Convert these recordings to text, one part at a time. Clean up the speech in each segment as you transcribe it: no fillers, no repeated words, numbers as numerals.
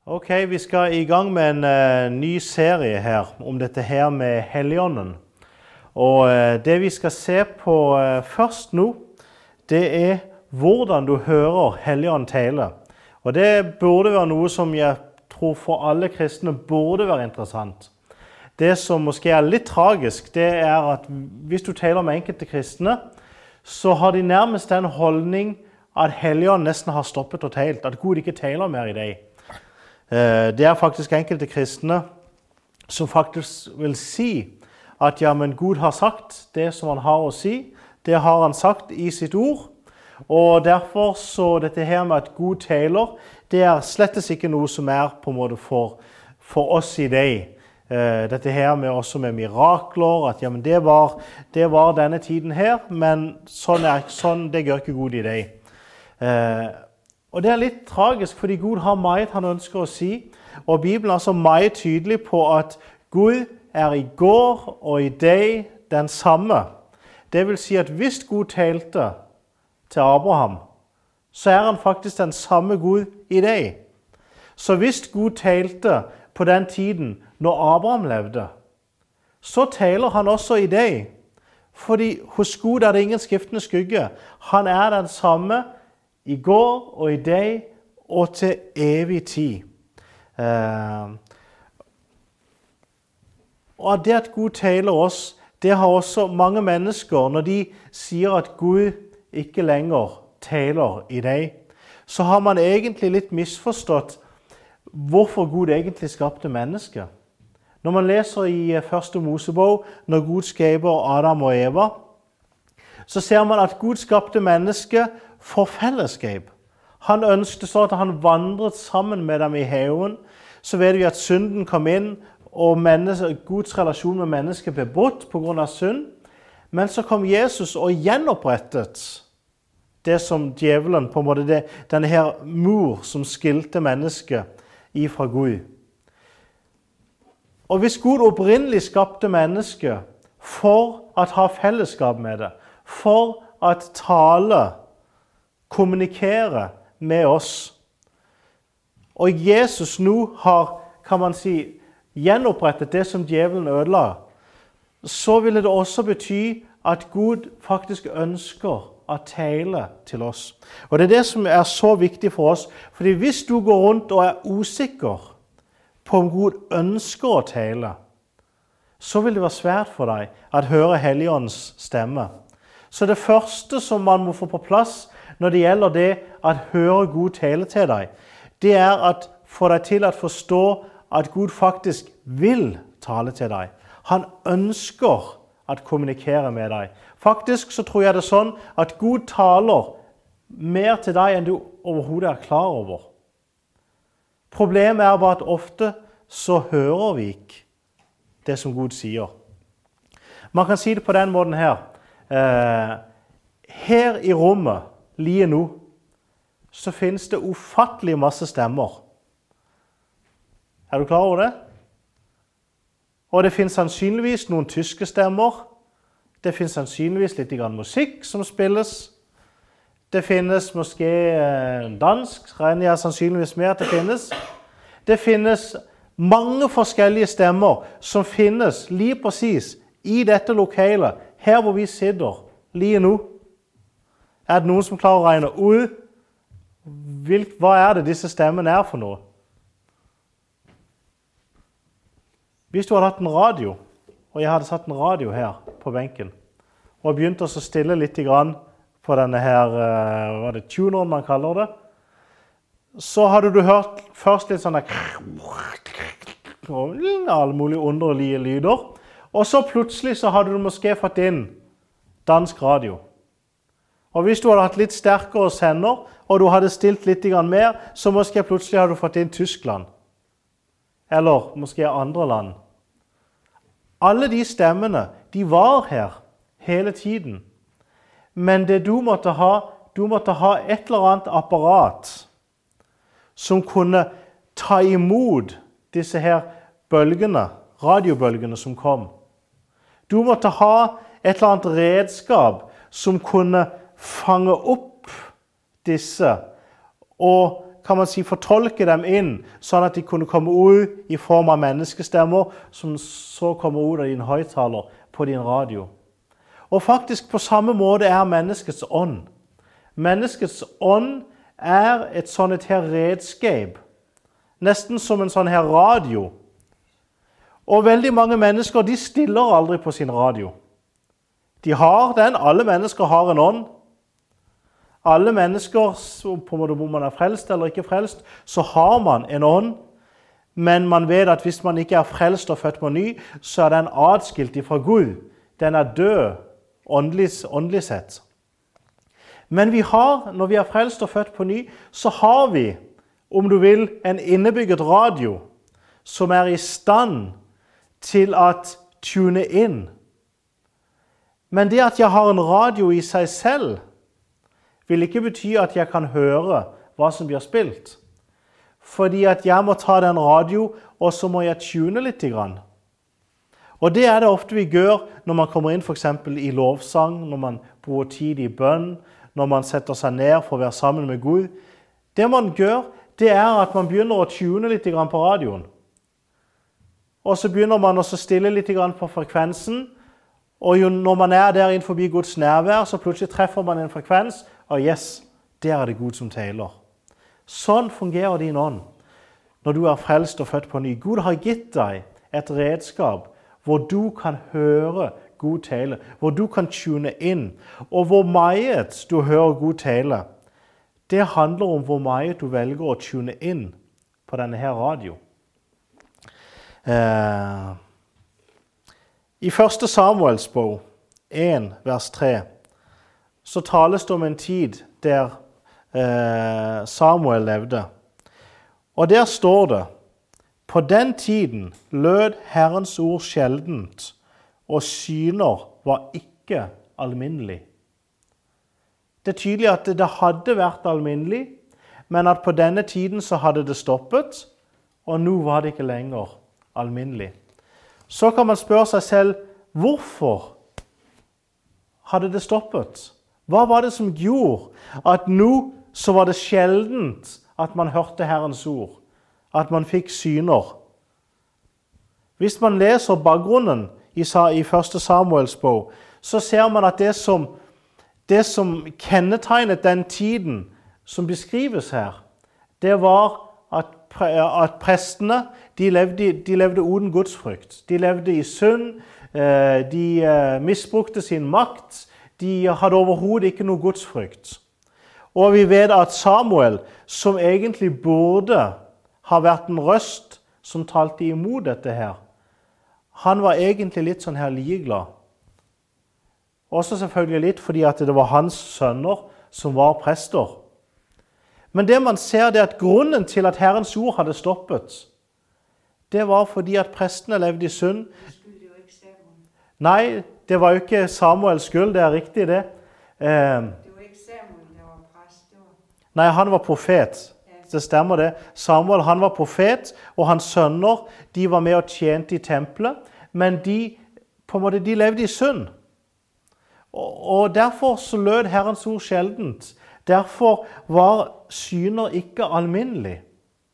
Ok, vi skal i gang med en ny serie her om dette her med Helligånden. Og det vi skal se på først nå, det er hvordan du hører Helligånden tale. Og det burde være noe som jeg tror for alle kristne burde være interessant. Det som måske er litt tragisk, det er at hvis du taler med enkelte kristne, så har de nærmest den holdning at Helligånden nesten har stoppet og talt, at Gud ikke taler mer i deg. Det er faktisk enkelte kristne som faktisk vil si at ja, men Gud har sagt det som han har å si. Det har han sagt i sitt ord. Og derfor så dette her med at Gud taler, det er slettes ikke noe som er på en måte for oss i deg. Dette her med også med mirakler, at ja, men det var denne tiden her, men sånn det gjør ikke Gud i deg. Og det er litt tragisk, fordi Gud har meget han ønsker å si, og Bibelen er så meget tydelig på at Gud er i går og i dag den samme. Det vil si at hvis Gud talte til Abraham, så er han faktisk den samme Gud i dag. Så hvis Gud talte på den tiden når Abraham levde, så taler han også i dag. Fordi hos Gud er det ingen skiftende skygge. Han er den samme i går og i dag og til evig tid. Og det at Gud taler oss, det har også mange mennesker, når de sier at Gud ikke lenger taler i deg, så har man egentlig litt misforstått hvorfor Gud egentlig skapte mennesket. Når man leser i første Mosebok, når Gud skaper Adam og Eva, så ser man at Gud skapte mennesket for fellesskap. Han ønsket så at han vandret sammen med dem i haven. Så vet vi at synden kom inn, og Guds relasjon med mennesket ble brutt på grunn av synd. Men så kom Jesus og gjenopprettet det som djevelen, på en måte denne her mur som skilte mennesket ifra Gud. Og hvis Gud opprinnelig skapte mennesket for å ha fellesskap med det, for å tale, kommunikere med oss. Og Jesus nå har, kan man si, gjenopprettet det som djevelen ødela. Så ville det også bety at Gud faktisk ønsker å tale til oss. Og det er det som er så viktig for oss. Fordi hvis du går rundt og er usikker på om Gud ønsker å tale, så vil det være svært for deg å høre Helligåndens stemme. Så det første som man må få på plass når det gjelder det å høre Gud tale til deg, det er å få deg til å forstå at Gud faktisk vil tale til deg. Han ønsker å kommunikere med deg. Faktisk så tror jeg det er sånn at Gud taler mer til deg enn du overhodet er klar over. Problemet er bare at ofte så hører vi ikke det som Gud sier. Man kan si det på den måten her. Her i rommet, lige nå, så finnes det ufattelig masse stemmer. Er du klar over det? Og det finnes sannsynligvis noen tyske stemmer. Det finnes sannsynligvis litt grann musikk som spilles. Det finnes måske dansk, regner jeg sannsynligvis med at det finnes. Det finnes mange forskjellige stemmer som finnes lige precis i dette lokalet, her hvor vi sitter, lige nå. Er det noen som klarer å regne ut hva er det disse stemmene er for noe? Hvis du hadde hatt en radio, og jeg hadde satt en radio her på benken, og begynte å stille litt grann på denne her, hva er det, tuneren man kaller det, så hadde du hørt først litt sånne alle mulige underlige lyder, og så plutselig så hadde du måske fått inn dansk radio. Og hvis du hadde hatt litt sterkere sender, og du hadde stilt litt mer, så måske plutselig hadde du fått inn Tyskland. Eller måske andre land. Alle de stemmene, de var her hele tiden. Men det du måtte ha et eller annet apparat som kunne ta imot disse her bølgene, radiobølgene som kom. Du måtte ha et eller annet redskap som kunne fange opp disse og kan man si, fortolke dem inn, sånn at de kunne komme ut i form av menneskestemmer, som så kommer ut av din høyttaler på din radio. Og faktisk på samme måte er menneskets ånd. Menneskets ånd er et sånn et her redskap, nesten som en sånn her radio. Og veldig mange mennesker, de stiller aldri på sin radio. De har den, alle mennesker har en ånd. Alle mennesker, på en måte om man er frelst eller ikke frelst, så har man en ånd. Men man vet at hvis man ikke er frelst og født på ny, så er den adskilt fra Gud. Den er død, åndelig sett. Men vi har, når vi er frelst og født på ny, så har vi, om du vil, en innebygget radio som er i stand til at tune inn. Men det at jeg har en radio i seg selv, vil ikke bety at jeg kan høre hva som blir spilt. Fordi at jeg må ta den radio, og så må jeg tune litt. Og det er det ofte vi gjør når man kommer inn for eksempel i lovsang, når man bruker tid i bønn, når man setter seg ned for å være sammen med Gud. Det man gjør, det er at man begynner å tune litt på radioen. Og så begynner man å stille litt på frekvensen, og når man er der innenfor Guds nærvær, så plutselig treffer man en frekvens, og yes, der er det Gud som taler. Sånn fungerer din ånd når du er frelst og født på ny. Gud har gitt deg et redskap hvor du kan høre Gud tale, hvor du kan tune inn, og hvor meget du hører Gud tale. Det handler om hvor meget du velger å tune inn på denne her radio. I 1. Samuels bok 1, vers 3, så tales det om en tid der Samuel levde. Og der står det: på den tiden lød Herrens ord sjeldent, og syner var ikke alminnelig. Det er tydelig at det hadde vært alminnelig, men at på denne tiden så hadde det stoppet, og nå var det ikke lenger alminnelig. Så kan man spørre seg selv, hvorfor hadde det stoppet? Hva var det som gjorde at nå så var det sjeldent at man hørte Herrens ord, at man fikk syner? Hvis man leser bakgrunnen i 1. Samuels bok, så ser man at det som kjennetegnet den tiden som beskrives her, det var at prestene, de levde uten gudsfrykt. De levde i synd, de misbrukte sin makt, de hadde overhodet ikke noe gudsfrykt. Og vi vet at Samuel, som egentlig burde ha vært en røst som talte imot dette her, han var egentlig litt sånn her ligeglad. Også selvfølgelig litt fordi at det var hans sønner som var prester. Men det man ser, det er at grunnen til at Herrens ord hadde stoppet, det var fordi at prestene levde i synd. Nei, det var jo ikke Samuels skyld, det er riktig det. Det var ikke Samuel, det var præst. Nei, han var profet. Det stemmer det. Samuel, han var profet, og hans sønner, de var med og tjente i tempelet, men de levde i synd. Og derfor så lød Herrens ord sjeldent. Derfor var syner ikke alminnelig.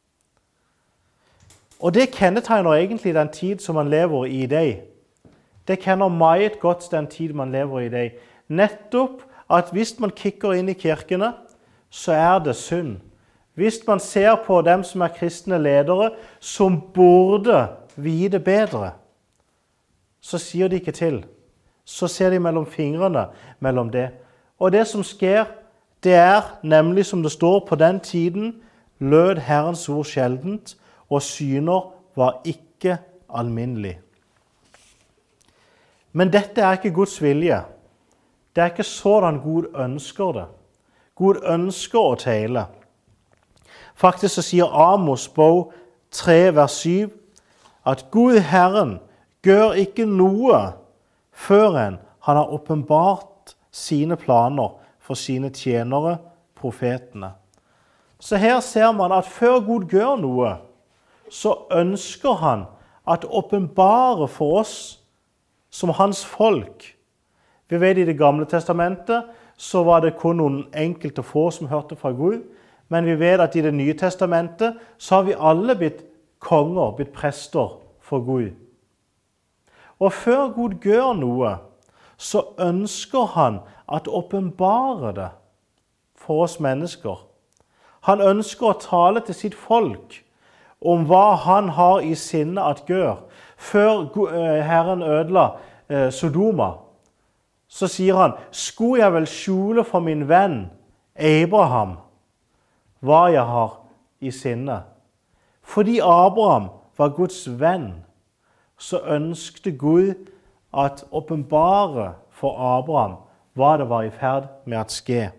Og det kjennetegner egentlig den tid som man lever i dag. Det kjenner meget godt den tid man lever i dag. Nettopp at hvis man kikker inn i kirkene, så er det synd. Hvis man ser på dem som er kristne ledere, som burde vite bedre, så sier de ikke til. Så ser de mellom fingrene mellom det. Og det som sker, det er nemlig som det står, på den tiden lød Herrens ord sjeldent, og syner var ikke alminnelig. Men dette er ikke Guds vilje. Det er ikke sådan Gud ønsker det. Gud ønsker å tale. Faktisk så sier Amos bok 3, vers 7, at Gud Herren gjør ikke noe før han har åpenbart sine planer for sine tjenere, profetene. Så her ser man at før Gud gjør noe, så ønsker han at åpenbare for oss som hans folk. Vi vet i Det gamle testamentet så var det kun noen enkelte få som hørte fra Gud, men vi vet at i Det nye testamentet så har vi alle blitt konger, blitt prester for Gud. Og før Gud gjør noe, så ønsker han at åpenbare det for oss mennesker. Han ønsker å tale til sitt folk om hva han har i sinne at gjør. Før Herren ødela Sodoma, så sier han, «Skulle jeg vel skjule for min venn Abraham hva jeg har i sinne?» Fordi Abraham var Guds venn, så ønskte Gud at åpenbare for Abraham hva det var i ferd med å skje.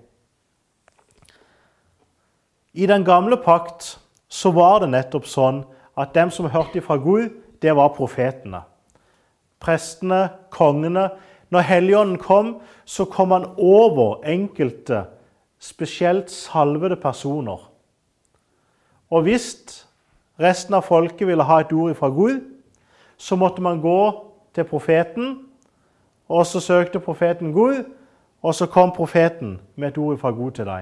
I den gamle pakt så var det nettopp sånn at dem som hørte fra Gud, det var profetene. Prestene, kongene. Når Helligånden kom, så kom han over enkelte, spesielt salvede personer. Og hvis resten av folket ville ha et ord fra Gud, så måtte man gå til profeten, og så søkte profeten Gud, og så kom profeten med et ord fra Gud til deg.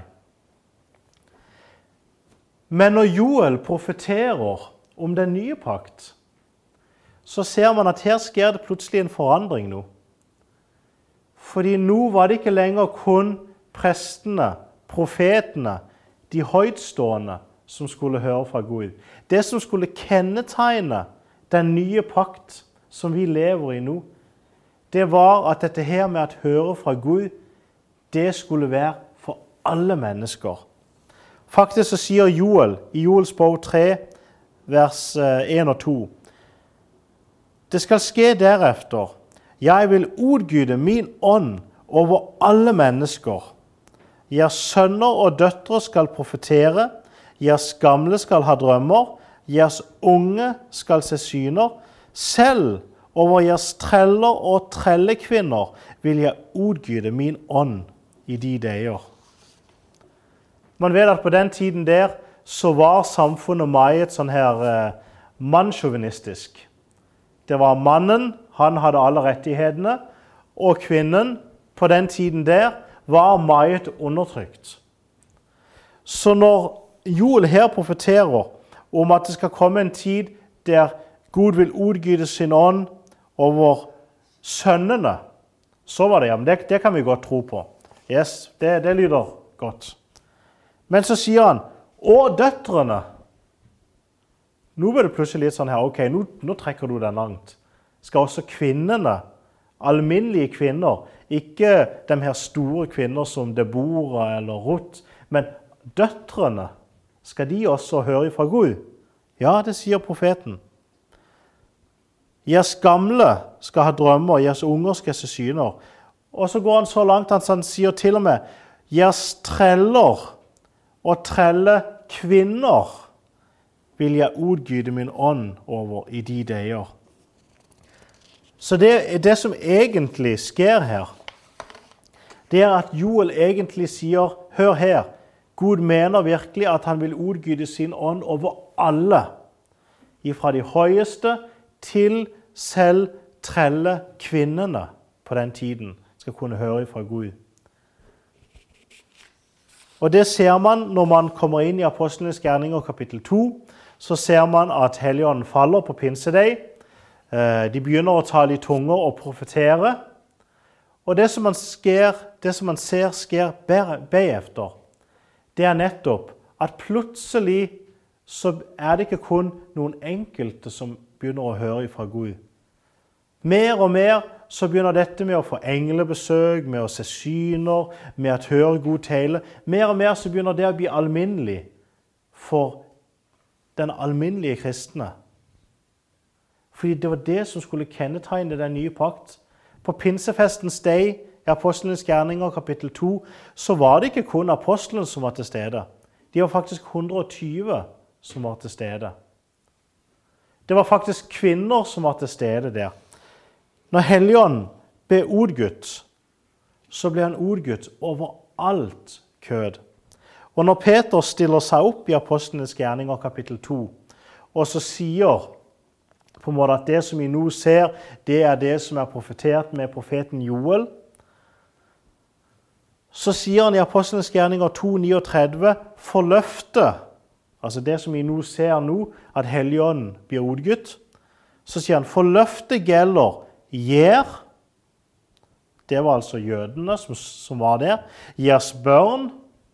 Men når Joel profeterer om den nye pakt, så ser man at her sker det plutselig en forandring nå. Fordi nå var det ikke lenger kun prestene, profetene, de høytstående som skulle høre fra Gud. Det som skulle kjennetegne den nye pakt som vi lever i nå, det var at dette her med å høre fra Gud, det skulle være for alle mennesker. Faktisk så sier Joel i Joels bok 3, vers 1 og 2. Det skal skje derefter. Jeg vil utgyte min ånd over alle mennesker. Deres sønner og døtre skal profetere, deres gamle skal ha drømmer, deres unge skal se syner. Selv over deres treller og trellekvinner vil jeg utgyte min ånd i de dager. Man vet at på den tiden der så var samfunnet meget sånn her mannssjåvinistisk. Det var mannen, han hadde alle rettighetene, og kvinnen på den tiden der var meget undertrykt. Så når Joel her profeterer om at det skal komme en tid der Gud vil utgyte sin ånd over sønnene, så var det, ja, men det kan vi godt tro på. Yes, det lyder godt. Men så sier han, og døtrene. Nå blir det plutselig litt sånn her, ok, nå trekker du den langt. Skal også kvinnene, alminnelige kvinner, ikke de her store kvinner som Deborah eller Ruth, men døtrene, skal de også høre fra Gud? Ja, det sier profeten. Deres gamle skal ha drømmer, deres unger skal se syner. Og så går han så langt at han sier til og med, deres treller og trellekvinner vil jeg utgyte min ånd over i de dager. Så det som egentlig sker her, det er at Joel egentlig sier, hør her, Gud mener virkelig at han vil utgyte sin ånd over alle, fra de høyeste til selv trellekvinnene på den tiden skal kunne høre fra Gud. Og det ser man når man kommer inn i Apostlenes gjerninger kapittel 2, så ser man at Helligånden faller på pinsedag. De begynner å tale i tunger og profetere. Og det som man ser sker bagefter, det er nettopp at plutselig så er det ikke kun noen enkelte som begynner å høre fra Gud. Mer og mer så begynner dette med å få englebesøk, med å se syner, med å høre god tale. Mer og mer så begynner det å bli alminnelig for den alminnelige kristne. Fordi det var det som skulle kjennetegne den nye pakt. På pinsefestens dag i Apostlenes gjerninger kapittel 2 så var det ikke kun apostlene som var til stede. De var faktisk 120 som var til stede. Det var faktisk kvinner som var til stede der. Når Helligånden ble utgytt, så ble han utgytt over alt kød. Og når Peter stiller seg opp i Apostlenes gjerninger kapittel 2, og så sier på en måte at det som vi nå ser, det er det som er profetert med profeten Joel, så sier han i Apostlenes gjerninger 2:39, for løftet, altså det som vi nå ser nå, at Helligånden blir utgitt, så sier han, for løftet gjelder gjer, det var altså jødene som var der, gjers børn,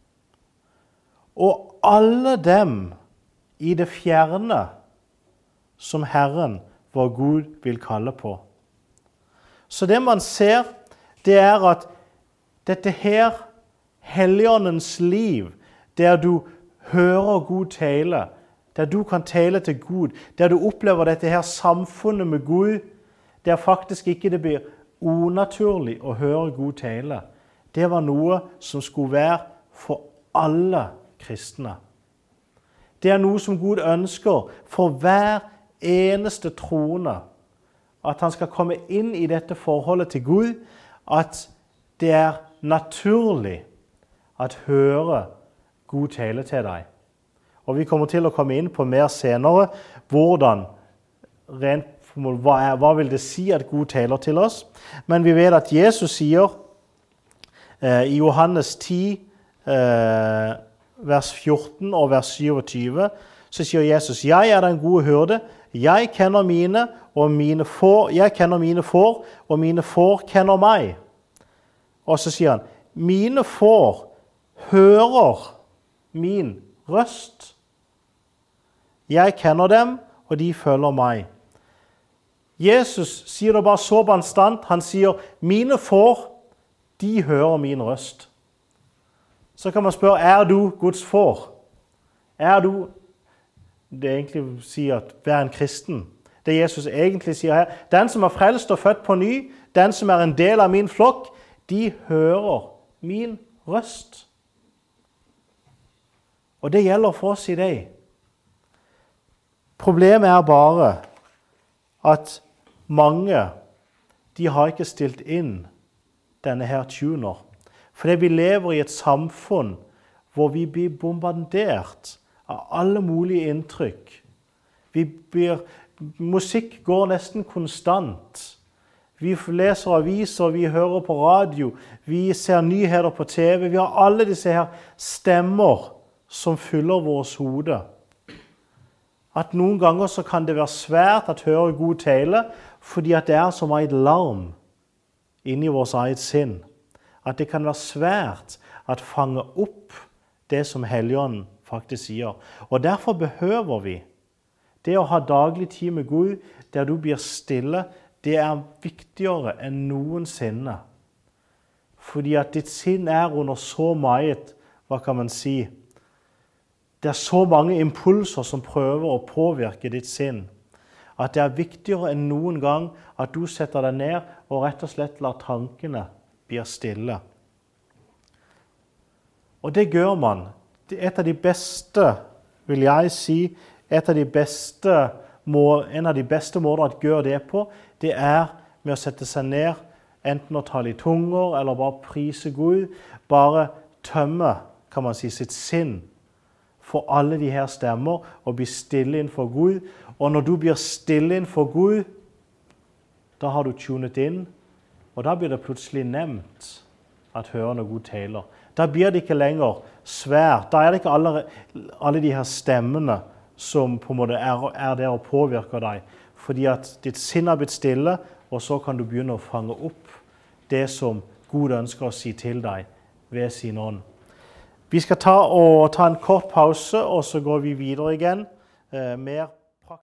og alle dem i det fjerne som Herren, vår Gud, vil kalle på. Så det man ser, det er at dette her, Helligåndens liv, der du hører Gud tale, der du kan tale til Gud, der du opplever dette her samfunnet med Gud, der faktisk ikke det blir unaturlig å høre Gud tale. Det var noe som skulle være for alle kristne. Det er noe som Gud ønsker for hver eneste troende. At han skal komme inn i dette forholdet til Gud, at det er naturlig at høre Gud tale til deg. Og vi kommer til å komme inn på mer senere hvordan, hva vil det si at Gud taler til oss. Men vi vet at Jesus sier i Johannes 10, vers 14 og vers 27, så sier Jesus, jeg er den gode hyrde, jeg kjenner mine får, og mine får kjenner meg. Og så sier han, mine får hører min røst. Jeg kjenner dem, og de følger meg. Jesus sier det bare så bastant. Han sier, mine får, de hører min røst. Så kan man spørre, er du Guds får? Er du, det egentlig sier at vær en kristen. Det Jesus egentlig sier her, den som er frelst og født på ny, den som er en del av min flokk, de hører min røst. Og det gjelder for oss i dag. Problemet er bare at mange, de har ikke stilt inn denne her tuner. Fordi vi lever i et samfunn hvor vi blir bombardert av alle mulige inntrykk. Musikk går nesten konstant. Vi leser aviser, vi hører på radio, vi ser nyheter på TV. Vi har alle disse her stemmer som fyller vårt hode. At noen ganger så kan det være svært å høre Gud tale, fordi at det er som et larm inni vårt eget sinn. At det kan være svært å fange opp det som Helligånden faktisk sier. Og derfor behøver vi det å ha daglig tid med Gud, der du blir stille, det er viktigere enn noensinne. Fordi at ditt sinn er under så meget, hva kan man si, det er så mange impulser som prøver å påvirke ditt sinn, at det er viktigere enn noen gang at du setter deg ned og rett og slett lar tankene bli stille. Og det gjør man. Det er et av de beste, vil jeg si, en av de beste måter å gjøre det på, det er med å sette seg ned, enten å tale i tunger, eller bare prise Gud, bare tømme, kan man si, sitt sinn for alle de her stemmer, og bli stille innenfor Gud. Og når du blir stille innenfor Gud, da har du tunet inn, og da blir det plutselig nevnt at høre når Gud taler. Da blir det ikke lenger svært. Da er det ikke alle de her stemmene som på en måte er der og påvirker deg. Fordi at ditt sinn har blitt stille, og så kan du begynne å fange opp det som Gud ønsker å si til deg ved sin ånd. Vi skal ta en kort pause, og så går vi videre igjen. Mer